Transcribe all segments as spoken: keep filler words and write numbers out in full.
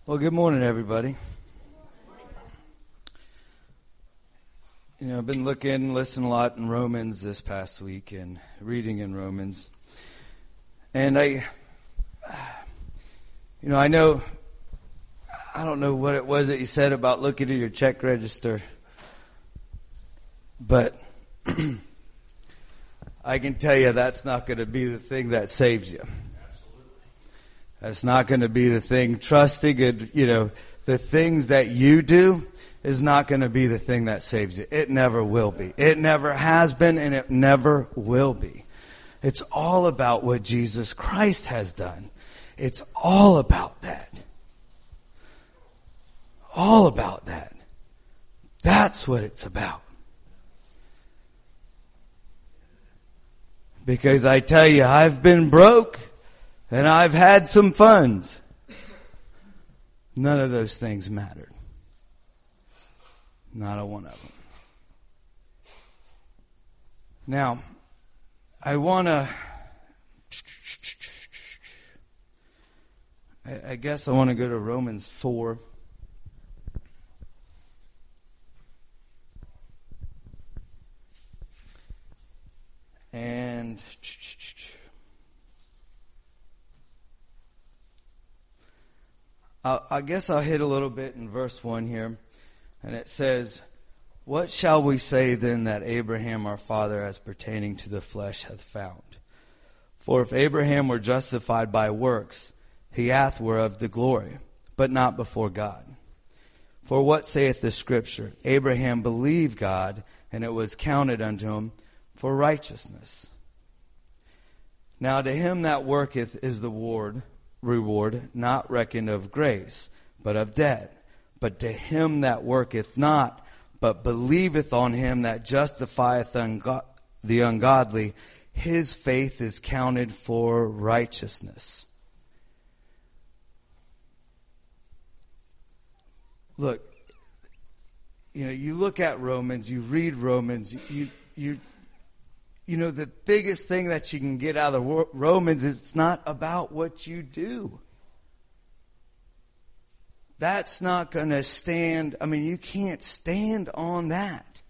Well, good morning, everybody. You know, I've been looking, listening a lot in Romans this past week and reading in Romans. And I, you know, I know, I don't know what it was that you said about looking at your check register, but I can tell you that's not going to be the thing that saves you. That's not going to be the thing. Trusting in, you know, the things that you do is not going to be the thing that saves you. It never will be. It never has been, and it never will be. It's all about what Jesus Christ has done. It's all about that. All about that. That's what it's about. Because I tell you, I've been broke. And I've had some funds. None of those things mattered. Not a one of them. Now, I want to, I guess I want to go to Romans four. And I guess I'll hit a little bit in verse one here. And it says, "What shall we say then that Abraham our father as pertaining to the flesh hath found? For if Abraham were justified by works, he hath whereof the glory, but not before God. For what saith the Scripture? Abraham believed God, and it was counted unto him for righteousness. Now to him that worketh is the reward, reward not reckoned of grace, but of debt. But to him that worketh not, but believeth on him that justifieth ungo- the ungodly, his faith is counted for righteousness." Look, you know, you look at Romans, you read Romans, you you you know, the biggest thing that you can get out of Romans is it's not about what you do. That's not going to stand. I mean, you can't stand on that.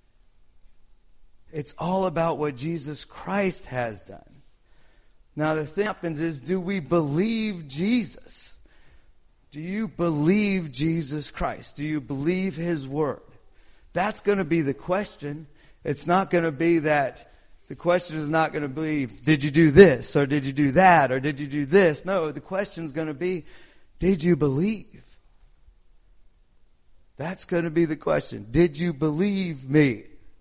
It's all about what Jesus Christ has done. Now, the thing that happens is, do we believe Jesus? Do you believe Jesus Christ? Do you believe His Word? That's going to be the question. It's not going to be that. The question is not going to be, did you do this, or did you do that, or did you do this? No, the question is going to be, did you believe? That's going to be the question. Did you believe me?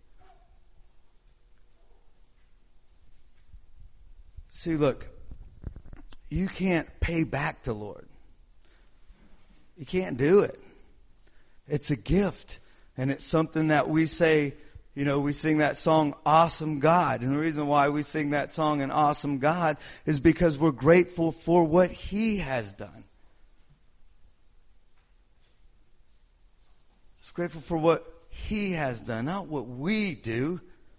See, look, you can't pay back the Lord. You can't do it. It's a gift, and it's something that we say. You know, we sing that song, Awesome God. And the reason why we sing that song, An Awesome God, is because we're grateful for what He has done. It's grateful for what He has done, not what we do.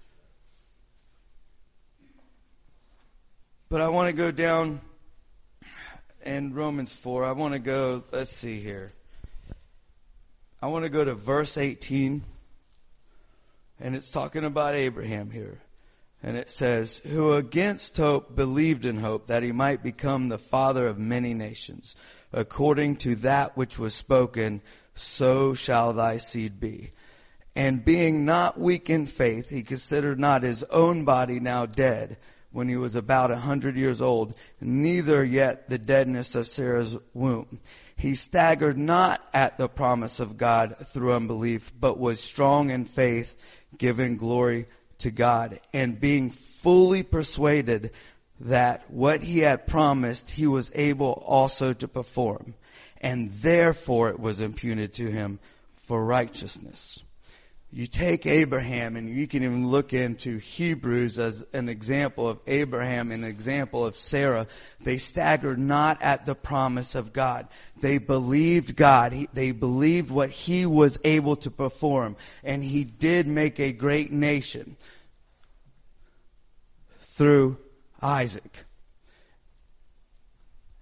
But I want to go down in Romans four. I want to go, let's see here. I want to go to verse eighteen. And it's talking about Abraham here. And it says, "Who against hope believed in hope, that he might become the father of many nations. According to that which was spoken, so shall thy seed be. And being not weak in faith, he considered not his own body now dead, when he was about a hundred years old, neither yet the deadness of Sarah's womb. He staggered not at the promise of God through unbelief, but was strong in faith, giving glory to God, and being fully persuaded that what he had promised he was able also to perform. And therefore it was imputed to him for righteousness." You take Abraham, and you can even look into Hebrews as an example of Abraham, an example of Sarah. They staggered not at the promise of God. They believed God. He, they believed what He was able to perform. And He did make a great nation through Isaac.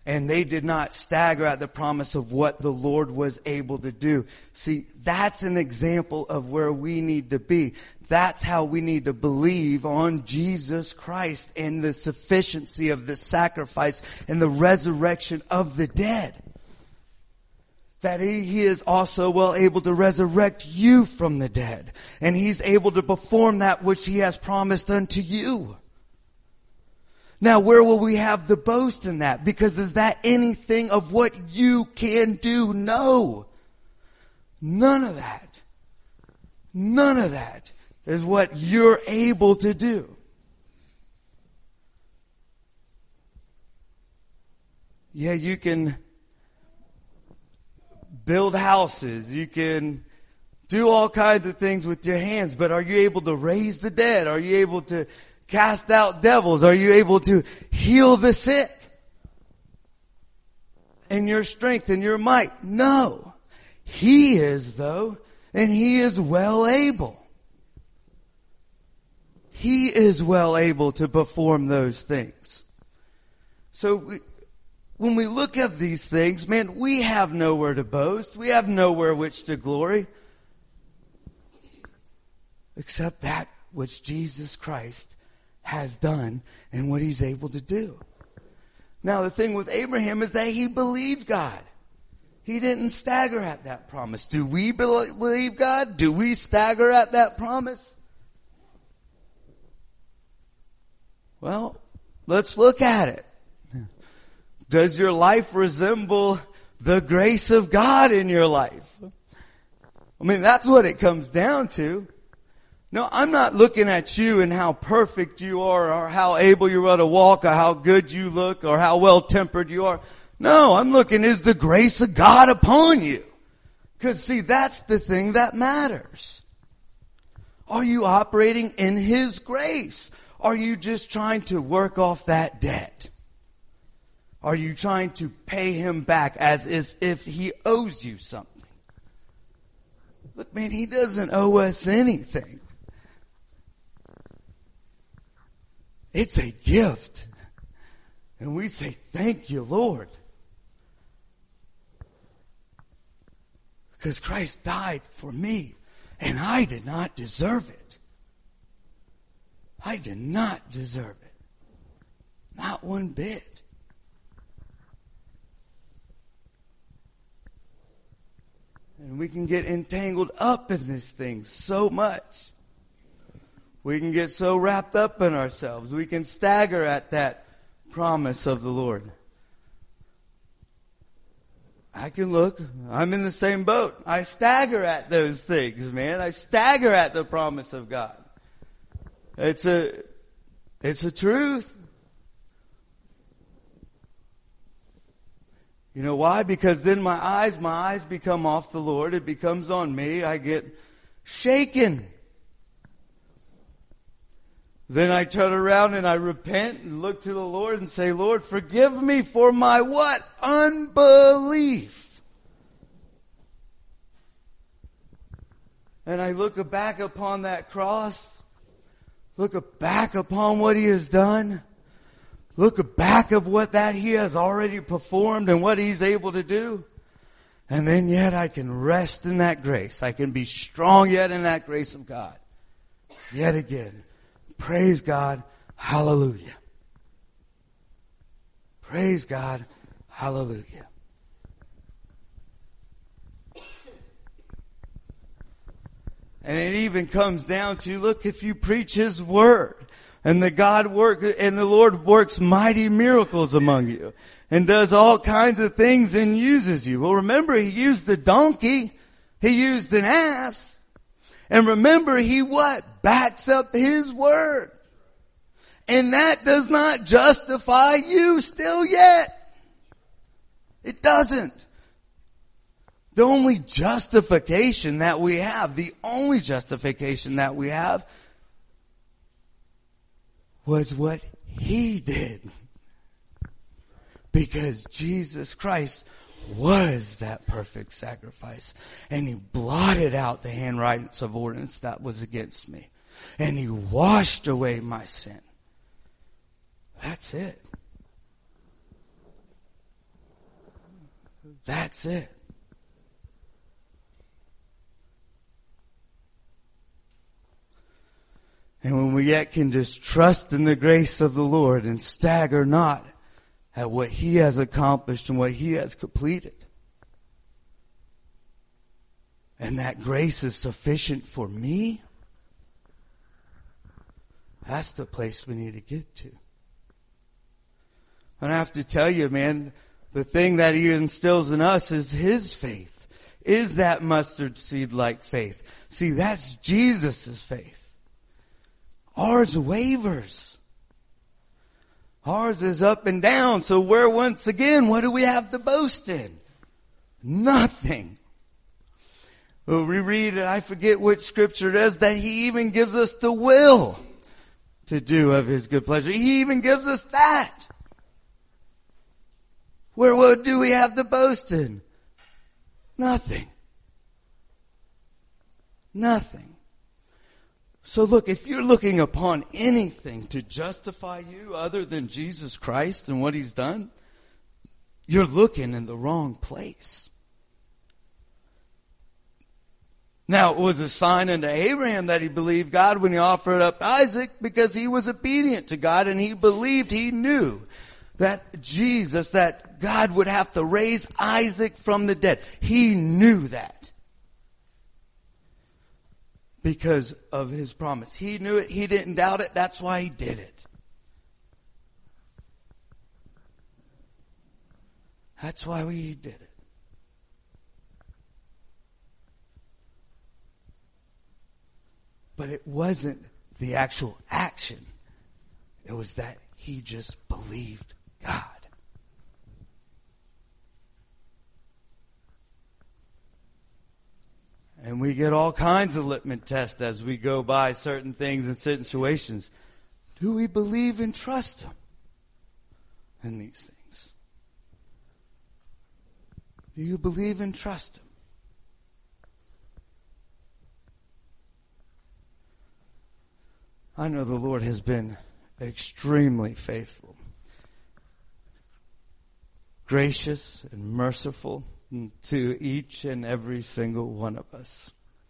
And they did not stagger at the promise of what the Lord was able to do. See, that's an example of where we need to be. That's how we need to believe on Jesus Christ and the sufficiency of the sacrifice and the resurrection of the dead. That he, he is also well able to resurrect you from the dead. And he's able to perform that which he has promised unto you. Now, where will we have the boast in that? Because is that anything of what you can do? No. None of that. None of that is what you're able to do. Yeah, you can build houses. You can do all kinds of things with your hands. But are you able to raise the dead? Are you able to cast out devils? Are you able to heal the sick? In your strength and your might? No. He is, though, and he is well able. He is well able to perform those things. So we, when we look at these things, man, we have nowhere to boast. We have nowhere which to glory. Except that which Jesus Christ has done and what he's able to do. Now, the thing with Abraham is that he believed God. He didn't stagger at that promise. Do we believe God? Do we stagger at that promise? Well, let's look at it. Does your life resemble the grace of God in your life? I mean, that's what it comes down to. No, I'm not looking at you and how perfect you are or how able you are to walk or how good you look or how well tempered you are. No, I'm looking, is the grace of God upon you? Because see, that's the thing that matters. Are you operating in his grace? Are you just trying to work off that debt? Are you trying to pay him back as, as if he owes you something? Look, man, he doesn't owe us anything. It's a gift. And we say, thank you, Lord. Because Christ died for me, and I did not deserve it. I did not deserve it. Not one bit. And we can get entangled up in this thing so much. We can get so wrapped up in ourselves. We can stagger at that promise of the Lord. I can look. I'm in the same boat. I stagger at those things, man. I stagger at the promise of God. It's a, it's a truth. You know why? Because then my eyes, my eyes become off the Lord. It becomes on me. I get shaken. Then I turn around and I repent and look to the Lord and say, Lord, forgive me for my what? Unbelief. And I look back upon that cross. Look back upon what he has done. Look back of what that he has already performed and what he's able to do. And then yet I can rest in that grace. I can be strong yet in that grace of God. Yet again. Praise God. Hallelujah. Praise God. Hallelujah. And it even comes down to, look, if you preach his word and the God work and the Lord works mighty miracles among you and does all kinds of things and uses you. Well, remember, he used the donkey. He used an ass. And remember, he what? Backs up his word. And that does not justify you still yet. It doesn't. The only justification that we have, the only justification that we have was what he did. Because Jesus Christ was that perfect sacrifice. And he blotted out the handwritings of ordinance that was against me. And he washed away my sin. That's it. That's it. And when we yet can just trust in the grace of the Lord and stagger not at what He has accomplished and what He has completed. And that grace is sufficient for me. That's the place we need to get to. And I have to tell you, man, the thing that He instills in us is His faith. Is that mustard seed-like faith. See, that's Jesus' faith. Ours wavers. Ours is up and down. So we're once again, what do we have to boast in? Nothing. Well, we read, I forget which scripture it is, that He even gives us the will to do of His good pleasure. He even gives us that. Where what do we have to boast in? Nothing. Nothing. So look, if you're looking upon anything to justify you other than Jesus Christ and what He's done, you're looking in the wrong place. Now, it was a sign unto Abraham that he believed God when he offered up Isaac because he was obedient to God and he believed, he knew that Jesus, that God would have to raise Isaac from the dead. He knew that. Because of His promise. He knew it. He didn't doubt it. That's why He did it. That's why He did it. But it wasn't the actual action. It was that he just believed God. And we get all kinds of litmus tests as we go by certain things and situations. Do we believe and trust Him in these things? Do you believe and trust Him? I know the Lord has been extremely faithful, gracious and merciful to each and every single one of us.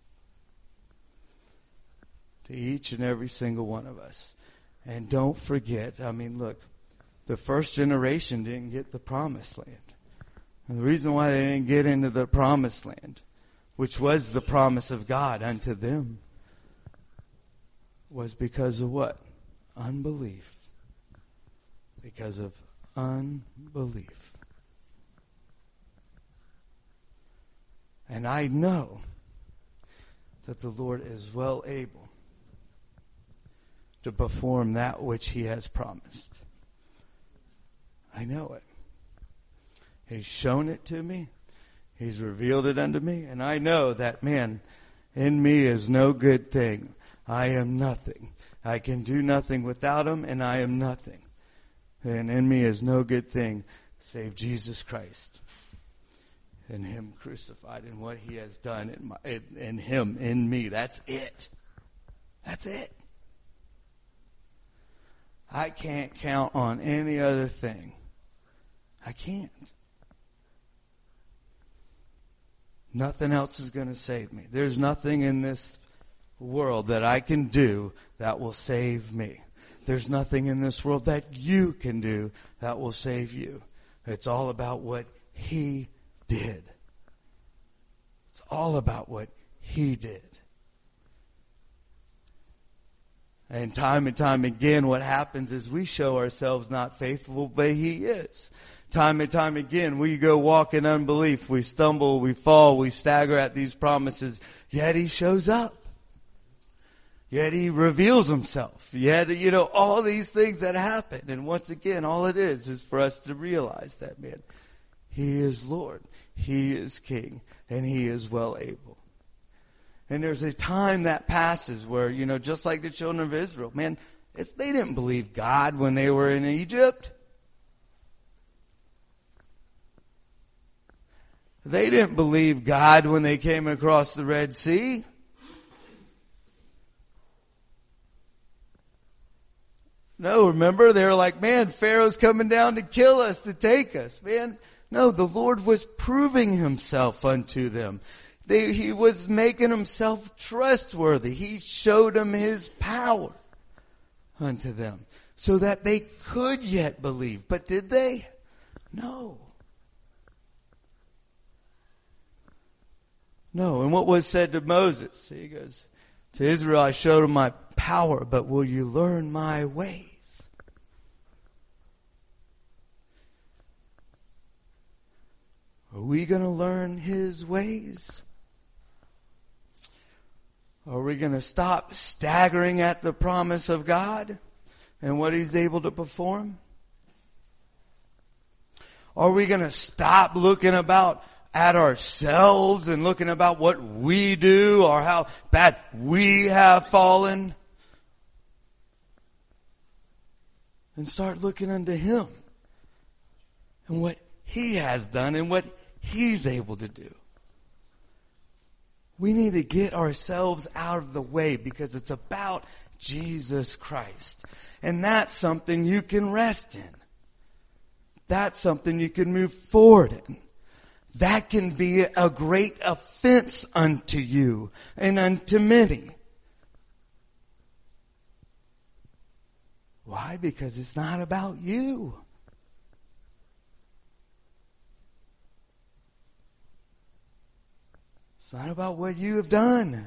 To each and every single one of us. And don't forget, I mean, look, the first generation didn't get the promised land. And the reason why they didn't get into the promised land, which was the promise of God unto them, was because of what? Unbelief. Because of unbelief. And I know that the Lord is well able to perform that which He has promised. I know it. He's shown it to me. He's revealed it unto me. And I know that, man, in me is no good thing. I am nothing. I can do nothing without Him, and I am nothing. And in me is no good thing save Jesus Christ. And Him crucified and what He has done in, my, in, in Him, in me. That's it. That's it. I can't count on any other thing. I can't. Nothing else is going to save me. There's nothing in this world that I can do that will save me. There's nothing in this world that you can do that will save you. It's all about what He did. It's all about what He did. And time and time again, what happens is we show ourselves not faithful, but He is. Time and time again, we go walk in unbelief. We stumble, we fall, we stagger at these promises. Yet He shows up. Yet He reveals Himself. Yet, you know, all these things that happen. And once again, all it is is for us to realize that, man, He is Lord. He is King. And He is well able. And there's a time that passes where, you know, just like the children of Israel, man, it's, they didn't believe God when they were in Egypt. They didn't believe God when they came across the Red Sea. No, remember, they were like, man, Pharaoh's coming down to kill us, to take us. Man, No, the Lord was proving himself unto them. They, he was making himself trustworthy. He showed them his power unto them so that they could yet believe. But did they? No. No. And what was said to Moses? He goes, to Israel, I showed them my power, but will you learn my ways? Are we going to learn his ways? Are we going to stop staggering at the promise of God and what he's able to perform? Are we going to stop looking about at ourselves and looking about what we do or how bad we have fallen? And start looking unto him and what he has done and what he's able to do. We need to get ourselves out of the way because it's about Jesus Christ. And that's something you can rest in. That's something you can move forward in. That can be a great offense unto you and unto many. Why? Because it's not about you. It's not about what you have done.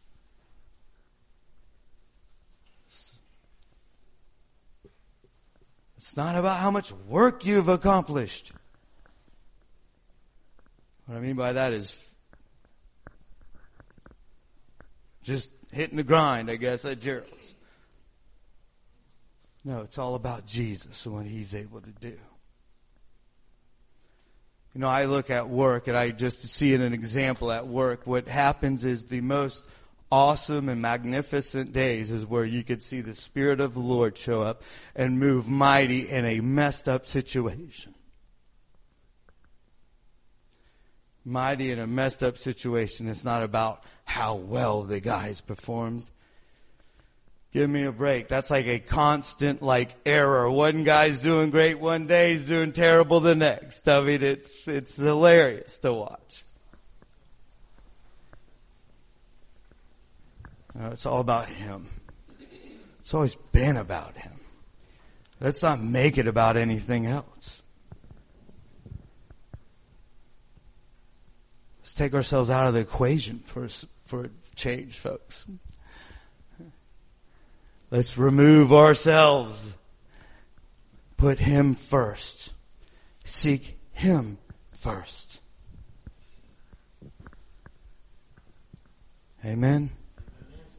It's not about how much work you've accomplished. What I mean by that is just hitting the grind, I guess, at Gerald's. No, it's all about Jesus and what he's able to do. You know, I look at work and I just see it an example at work. What happens is the most awesome and magnificent days is where you could see the Spirit of the Lord show up and move mighty in a messed up situation. Mighty in a messed up situation. It's not about how well the guys performed. Give me a break. That's like a constant like error. One guy's doing great one day, he's doing terrible the next. I mean, it's it's hilarious to watch. No, it's all about him. It's always been about him. Let's not make it about anything else. Let's take ourselves out of the equation for for change, folks. Let's remove ourselves. Put him first. Seek him first. Amen.